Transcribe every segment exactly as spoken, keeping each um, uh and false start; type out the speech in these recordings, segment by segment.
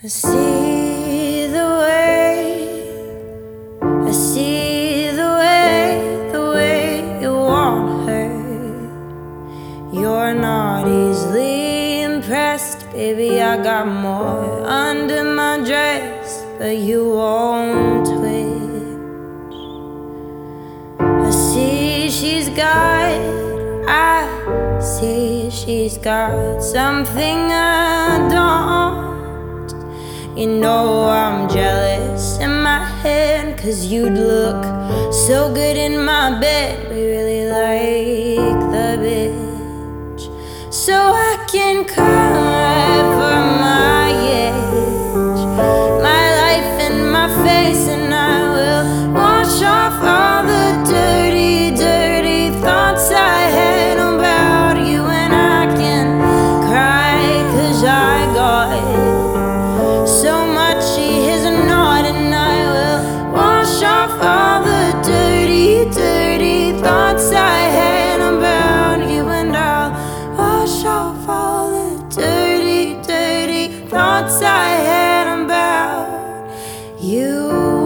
I see the way, I see the way, the way you want her. You're not easily impressed, baby, I got more under my dress, but you won't twitch. I see she's got, I see she's got something I don't. You know I'm jealous in my head, 'cause you'd look so good in my bed. We really like the bitch, so I can cry for my age, my life and my face, and I will wash off all the dirty, dirty thoughts I had about you. And I can cry 'cause I got so much she is not, and I will wash off all the dirty, dirty thoughts I had about you. And I'll wash off all the dirty, dirty thoughts I had about you.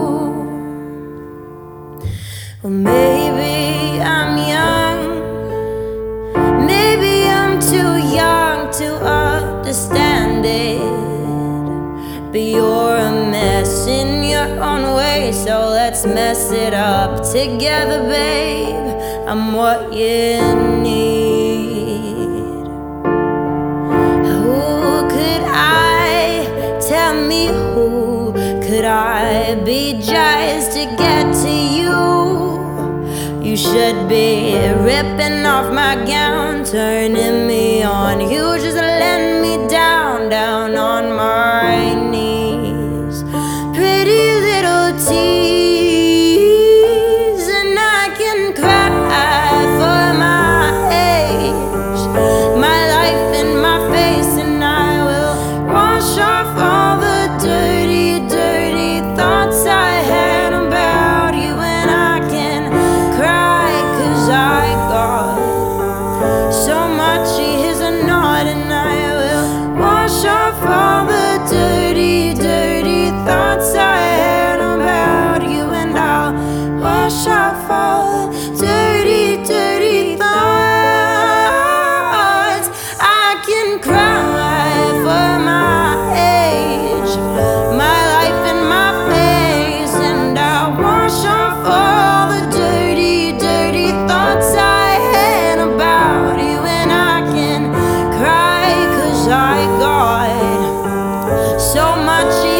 Well, maybe I'm young, maybe I'm too young to understand it, but you're a mess in your own way, so let's mess it up together, babe. I'm what you need. Who could I, tell me who could I be just to get to you? You should be ripping off my gown, turning me on. You just let me down, down on my knees. Pretty little tease, and I can cry for my age, my life and my face, and I will wash off all the dirty, dirty thoughts I had about you. And I can cry 'cause I got so much she is not, and I will wash off all the dirty, dirty thoughts I had about you. And I'll wash off all the dirty, dirty thoughts. I can cry for my age, my life and my face, and I'll wash off all the dirty, dirty thoughts I had about you. And I can cry 'cause I got so much.